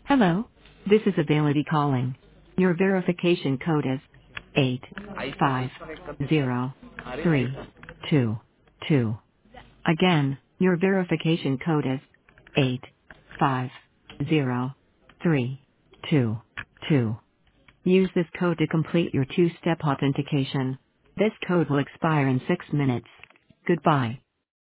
Hello. This is Availity calling. Your verification code is eight iPhone five disconnect कर देता zero है आ रही है three iPhone two two. Again, your verification code is eight five zero three two two. Use this code to complete your two-step authentication. This code will expire in 6 minutes. Goodbye.